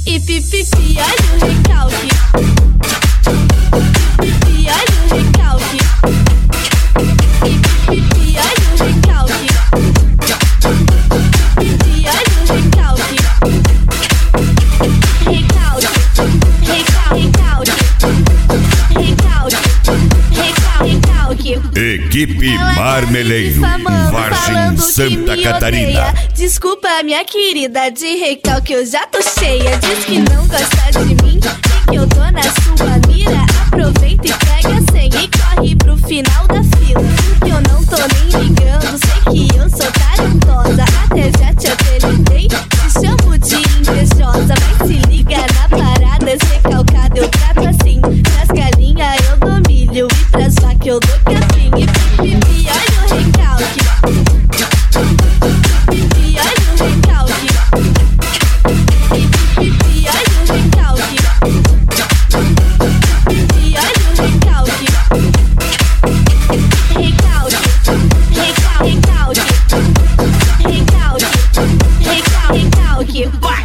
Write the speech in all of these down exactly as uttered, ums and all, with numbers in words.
E pipipi, olha o recalque. Pipipi, olha o recalque. E pipipi, olha o recalque. Pipipi, olha o recalque. Recalque, recalque, recalque, recalque, recalque. Equipe Marmeleiro, Vargem, Santa Catarina. Desculpa, minha querida, de recalque eu já tô cheia. Diz que não gosta de mim e que eu tô na sua mira. Aproveita e pega a senha e corre pro final da fila. Porque eu não tô nem ligando, sei que eu sou talentosa. Até já te apelidei, te chamo de invejosa. Mas se liga na parada, recalcada eu trato assim. Pras galinhas eu dou milho e pras vacas eu dou capim. E pipipi, olha o recalque. Pipipi, olha o recalque. Pipipi, olha o recalque. Pipipi, olha o recalque. Recalque, recalque, recalque, recalque, recalque, vai!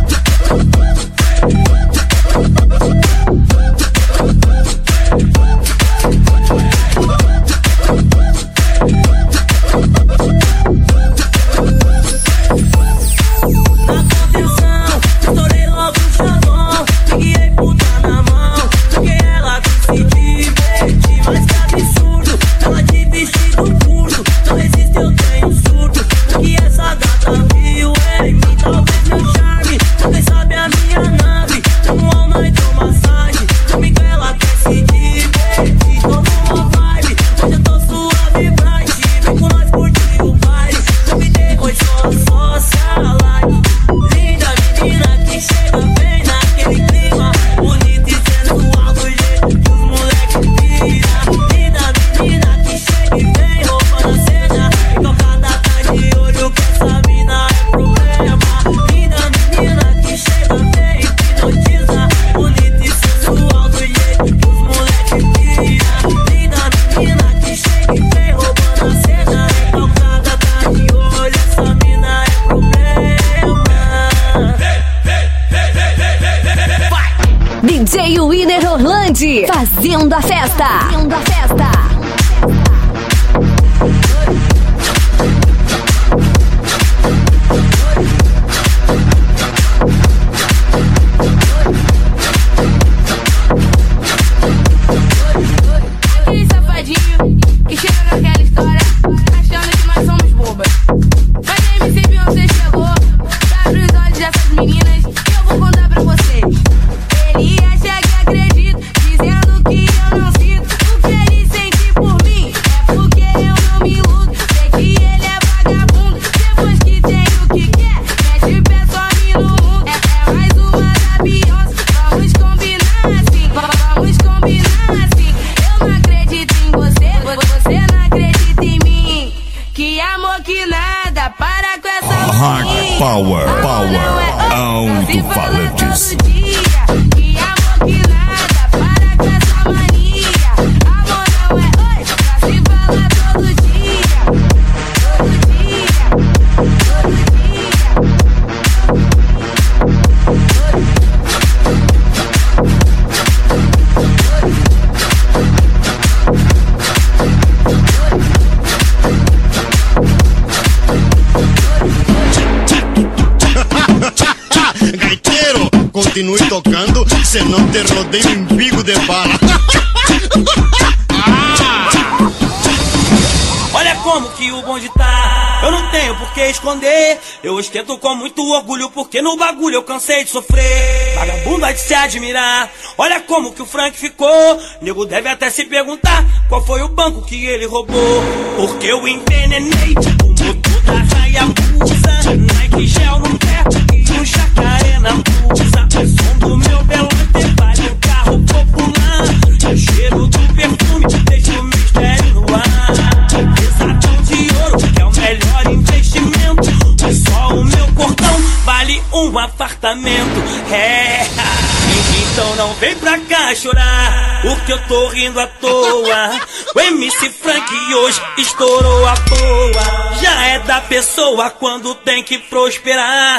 D J Winner Orlandi, fazendo a festa. Fazendo a festa. Aquele safadinho que chega naquela história achando que nós somos bobas. Mas a M C Beyoncé chegou, abre os olhos dessas meninas e eu vou contar pra vocês. Ele acha que acredita, dizendo que eu não sinto o que ele sente por mim. É porque eu não me iludo, sei que ele é vagabundo. Depois que tem o que quer, mete o pé, some no mundo. É, é mais uma da Beyoncé, vamos combinar assim. Vamos combinar assim. Eu não acredito em você, você não acredita em mim. Que amor que nada, para com essa Hard mania. Power, Amor Power, não é alto-falantes. todo dia. Que amor que nada, para com essa mania. Amor não é oi, pra se falar todo dia. Todo dia, todo Gaiteiro, continue tocando, senão te rodeio em bico de bala. Olha como que o bonde tá, eu não tenho por que esconder. Eu ostento com muito orgulho, porque no bagulho eu cansei de sofrer. Vagabundo é de se admirar, olha como que o Frank ficou. Nego deve até se perguntar qual foi o banco que ele roubou. Porque eu envenenei o motor da Hayabusa, Nike gel no pé e um jacaré na blusa. O som do meu Belante vai no carro popular. O cheiro do perfume deixa o mistério no ar. Pesadão de ouro, que é o melhor investimento. Só o meu cordão vale um apartamento. É, então não vem pra cá chorar, porque eu tô rindo à toa. O M C Frank hoje estourou à toa. Já é da pessoa quando tem que prosperar.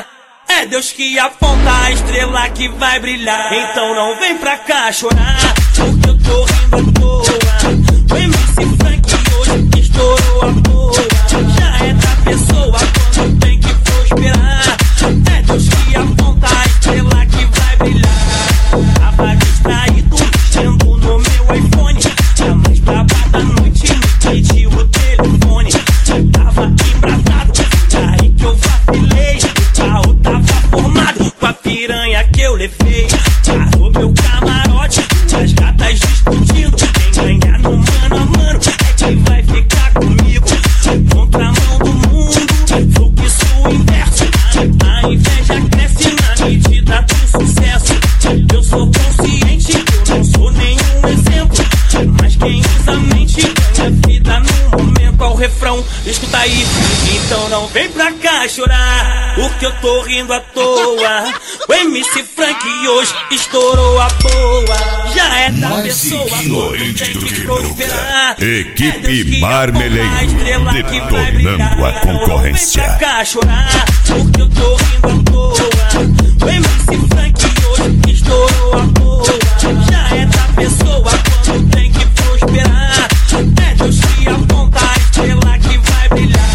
É Deus que aponta a estrela que vai brilhar. Então não vem pra cá chorar, porque eu tô rindo à toa. O M C Frank hoje estourou a boa. Já é da pessoa quando tem que prosperar. É Deus que aponta a estrela que vai brilhar. Tava distraído, mexendo no meu iPhone. A mais braba da noite me pediu o telefone. Tava embrasado, aí que eu vacilei. O carro tava formado com a piranha que eu levei. Parou meu camarote, as gatas discutindo. Quem ganhar no mano a mano é quem vai ficar comigo. Contramão do mundo, fluxo inverso. A inveja cresce na medida do sucesso. Eu sou consciente que eu não sou nenhum exemplo, mas quem usa a mente ganha vida no momento. Ao refrão, escuta aí. Então não vem pra cá chorar, porque eu tô rindo à toa. O M C Frank hoje estourou a boa. Já é da Mais pessoa ignorante tem do que que prosperar. nunca. Equipe É Deus que Marmeleiro, aponta a estrela que vai detonando brilhar. a concorrência. Então não vem pra cá chorar, porque eu tô rindo à toa. O M C Frank hoje estourou a boa. Já é da pessoa quando tem que prosperar. É Deus que aponta a estrela que vai brilhar.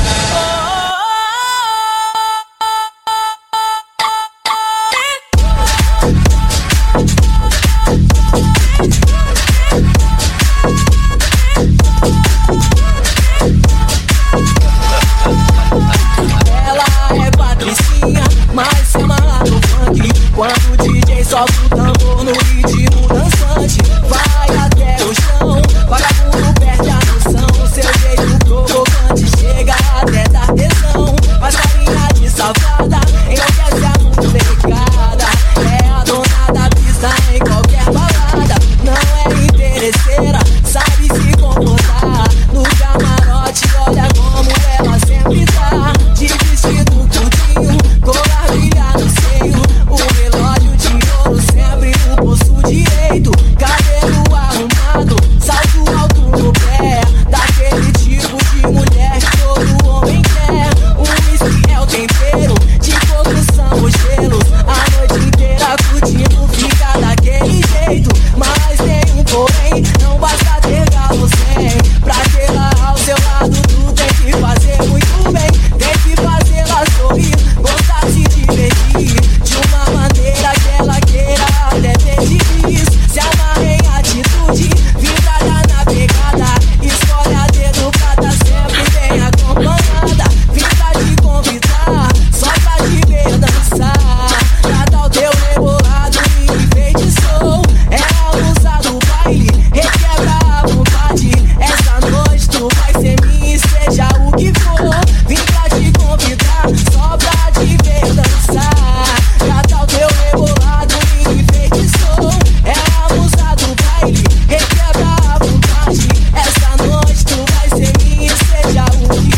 Ela é patricinha, mas se amarra no funk. Quando o D J solta o tambor no ritmo dançante, vai até o chão, vagabundo perde a noção. Seu jeito provocante chega até dar tesão. Mas carinha de safada enlouquece a molecada. É a dona da pista em qualquer balada. Não é interesseira, sabe se comportar. No camarote, olha como ela sempre tá. De vestido curtinho, colar brilha no seio. O relógio de ouro sempre no pulso direito. Cabelo arrumado, salto alto no pé. Daquele tipo de mulher que todo homem quer. O whisky é o tempero, de coco são os gelos. A noite inteira curtindo fica daquele jeito. Mas tem um porém, não basta ter galo sem. Pra ter lá ao seu lado tu tem que fazer muito bem. Tem que fazê-la sorrir, gostar de divertir de uma maneira que ela queira até ter diz. Se amarra em atitude, vibrada na pegada. Escolhe a dedo pra tá sempre bem acompanhada. Vim pra te convidar, só pra te ver dançar. Pra dar o teu rebolado e enfeitiçou. É a musa do baile, requebra a vontade. Essa noite tu vai ser minha, seja o que for. Vim pra te convidar, só pra te ver dançar. Pra dar o teu rebolado e enfeitiçou. É a musa do baile, requebra a vontade. Essa noite tu vai ser minha, seja o que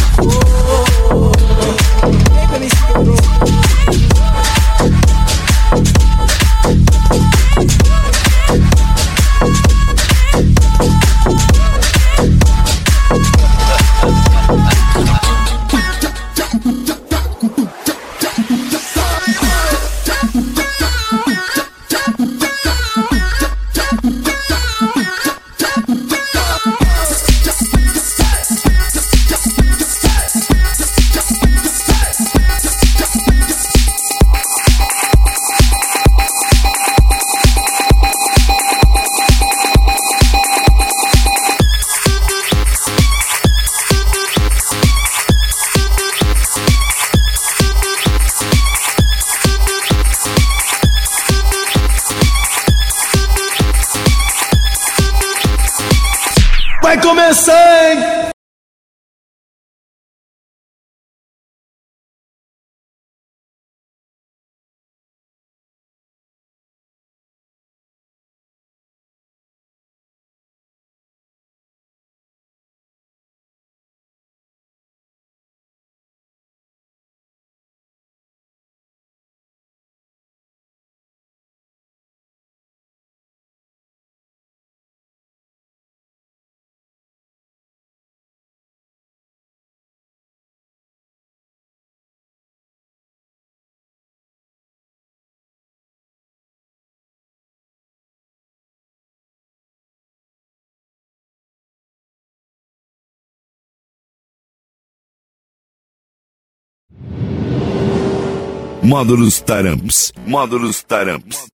for. Vem pra me seguir. Vai começar, hein? Módulos Taramps. Módulos Taramps.